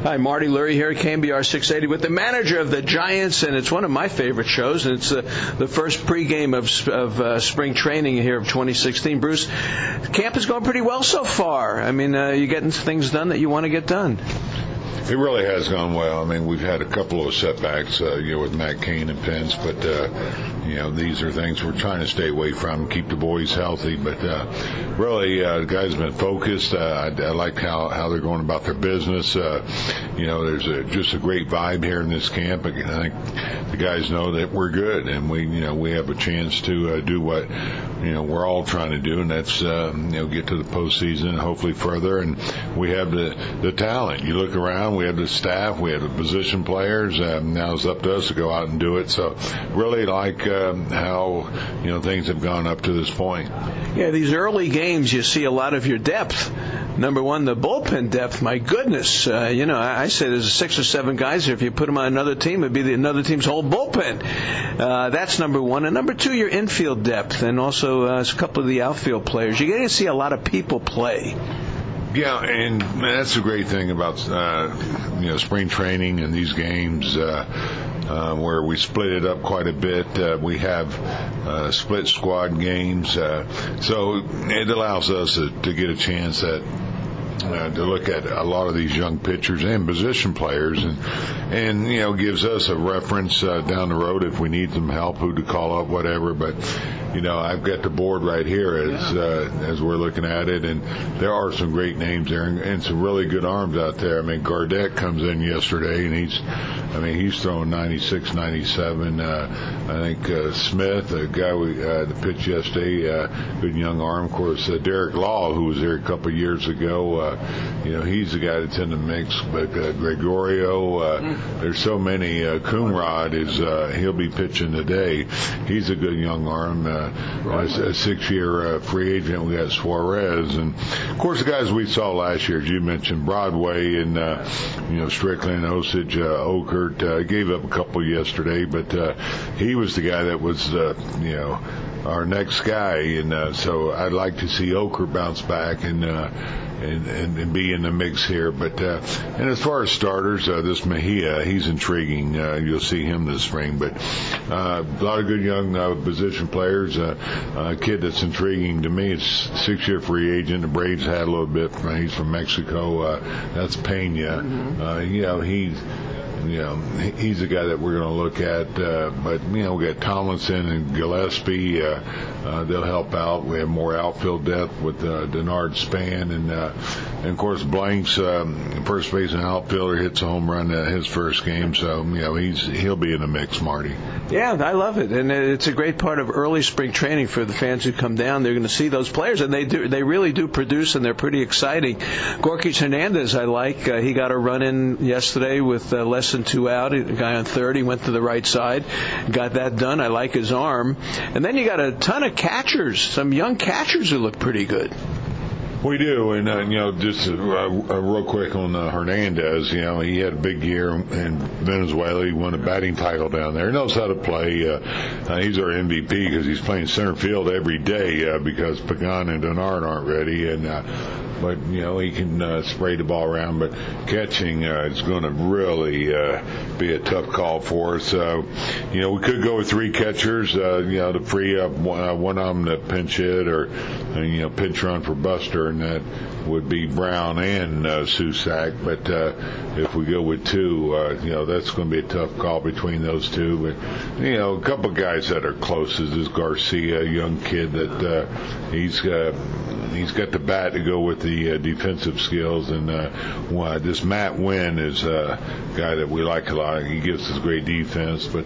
Hi, Marty Lurie here at KNBR 680 with the manager of the Giants, and it's one of my favorite shows, and it's the first pregame of spring training here of 2016. Bruce, camp is going pretty well so far. I mean, you're getting things done that you want to get done. It really has gone well. I mean, we've had a couple of setbacks, with Matt Cain and Pence, but, these are things we're trying to stay away from, keep the boys healthy. But really, the guys have been focused. I like how they're going about their business. There's just a great vibe here in this camp. I think the guys know that we're good, and we have a chance to do what we're all trying to do, and that's get to the postseason and hopefully further. And we have the talent. You look around, we have the staff, we have the position players. Now it's up to us to go out and do it. So really like how things have gone up to this point. Yeah, these early games, you see a lot of your depth. Number one, the bullpen depth. My goodness, I say there's 6 or 7 guys here. If you put them on another team, it'd be another team's whole bullpen. That's number one. And number two, your infield depth, and also a couple of the outfield players. You get to see a lot of people play. Yeah, and that's the great thing about spring training and these games. Where we split it up quite a bit. We have split squad games, so it allows us to get a chance to look at a lot of these young pitchers and position players, and gives us a reference down the road if we need some help, who to call up, whatever. But I've got the board right here as we're looking at it, and there are some great names there and some really good arms out there. I mean, Gardette comes in yesterday, and he's throwing 96, 97. I think Smith, a guy that pitched yesterday, good young arm. Of course, Derek Law, who was here a couple of years ago, he's the guy that's in the mix. But Gregorio, there's so many. Coonrod he'll be pitching today. He's a good young arm. A 6-year free agent. We got Suarez, and of course the guys we saw last year, as you mentioned, Broadway and Strickland, Osage, Okert. Gave up a couple yesterday, but he was the guy that was our next guy, and so I'd like to see Okert bounce back and be in the mix here. But and as far as starters, this Mejia, he's intriguing. You'll see him this spring. But a lot of good young position players. A kid that's intriguing to me is 6-year free agent. The Braves had a little bit. He's from Mexico. That's Pena. He's the guy that we're going to look at. But we got Tomlinson and Gillespie. They'll help out. We have more outfield depth with Denard Span, and of course Blanks, first base and outfielder, hits a home run his first game. So he'll be in the mix, Marty. Yeah, I love it, and it's a great part of early spring training for the fans who come down. They're going to see those players, and they really do produce, and they're pretty exciting. Gorkis Hernandez, I like. He got a run in yesterday with less than 2 out. A guy on third, he went to the right side, got that done. I like his arm. And then you got a ton of catchers, some young catchers who look pretty good. We do, and just real quick on Hernandez. He had a big year in Venezuela. He won a batting title down there. He knows how to play. He's our MVP because he's playing center field every day because Pagan and Denard aren't ready, but he can spray the ball around. But catching is going to really be a tough call for us. We could go with 3 catchers, to free up one of them to pinch hit or pinch run for Buster, and that would be Brown and Susac. But if we go with 2, that's going to be a tough call between those 2. But a couple of guys that are close is this Garcia, young kid that he's got the bat to go with the defensive skills, and this Matt Wynn is a guy that we like a lot. He gives us great defense. But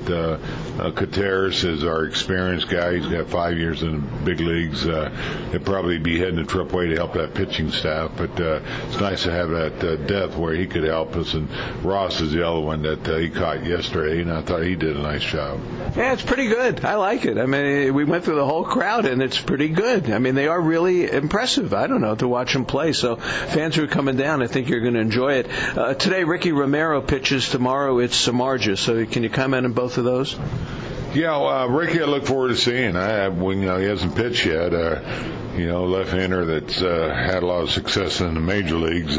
Coteras is our experienced guy. He's got 5 years in the big leagues. He'll probably be heading to AAA to help that pitching staff. But it's nice to have that depth where he could help us. And Ross is the other one that he caught yesterday, and I thought he did a nice job. Yeah, it's pretty good. I like it. I mean, we went through the whole crowd, and it's pretty good. I mean, they are really impressive, I don't know, to watch them play. So fans who are coming down, I think you're going to enjoy it. Today, Ricky Romero pitches. Tomorrow, it's Samardzija. So can you comment on both of those? Yeah, Ricky, I look forward to seeing. He hasn't pitched yet. left-hander that's had a lot of success in the major leagues.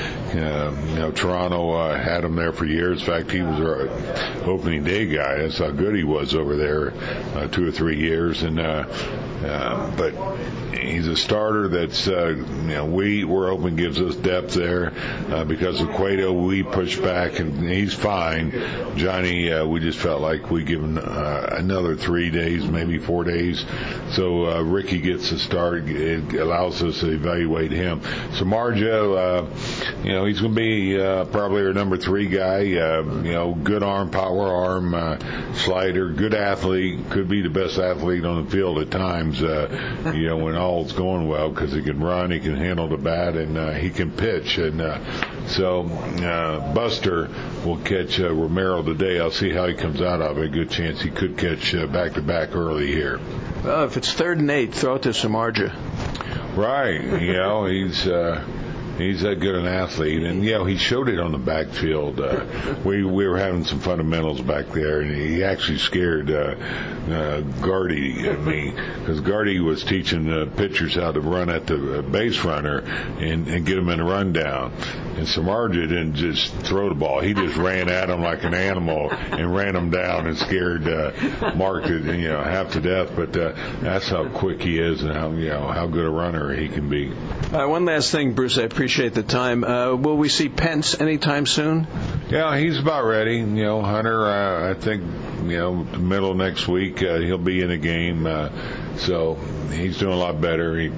Toronto had him there for years. In fact, he was our opening day guy. That's how good he was over there, 2 or 3 years. And but he's a starter that's we're hoping gives us depth there because of Cueto. We push back and he's fine. Johnny, we just felt like we give him another 3 days, maybe 4 days. So Ricky gets a start. It allows us to evaluate him. Samardzija, he's going to be probably our number 3 guy. Good arm, power arm, slider, good athlete. Could be the best athlete on the field at times. When all's going well, because he can run, he can handle the bat, and he can pitch. And so Buster will catch Romero today. I'll see how he comes out of it. A good chance he could catch back-to-back early here. Well, if it's 3rd and 8, throw it to Samardzija. Right. He's that good an athlete, and he showed it on the backfield. We were having some fundamentals back there, and he actually scared Gardy and me, because Gardy was teaching the pitchers how to run at the base runner and get them in a rundown. And Samardzija didn't just throw the ball; he just ran at him like an animal and ran him down and scared Mark half to death. But that's how quick he is and how good a runner he can be. One last thing, Bruce. I appreciate the time. Will we see Pence anytime soon? Yeah, he's about ready. Hunter, I think, middle of next week, he'll be in a game. So he's doing a lot better.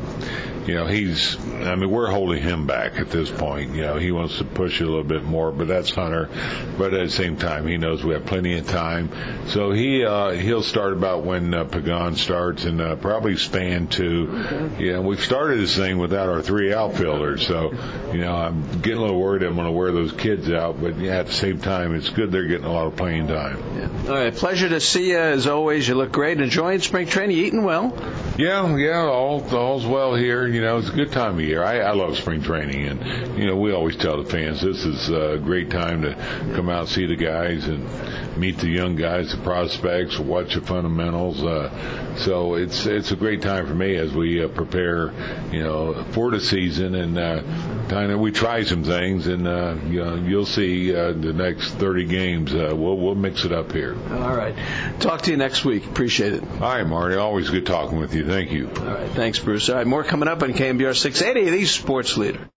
We're holding him back at this point. He wants to push it a little bit more, but that's Hunter. But at the same time, he knows we have plenty of time. So he'll start about when Pagan starts, and probably span to, we've started this thing without our 3 outfielders. So, I'm getting a little worried I'm going to wear those kids out, but at the same time, it's good they're getting a lot of playing time. Yeah. All right. Pleasure to see you as always. You look great. Enjoying spring training. You eating well? Yeah, all's well here. It's a good time of year. I love spring training, and we always tell the fans this is a great time to come out and see the guys and meet the young guys, the prospects, watch the fundamentals. So it's a great time for me as we prepare, for the season, and we try some things, and you'll see the next 30 games. We'll mix it up here. All right. Talk to you next week. Appreciate it. All right, Marty. Always good talking with you. Thank you. All right. Thanks, Bruce. All right. More coming up on KMBR 680, the Sports Leader.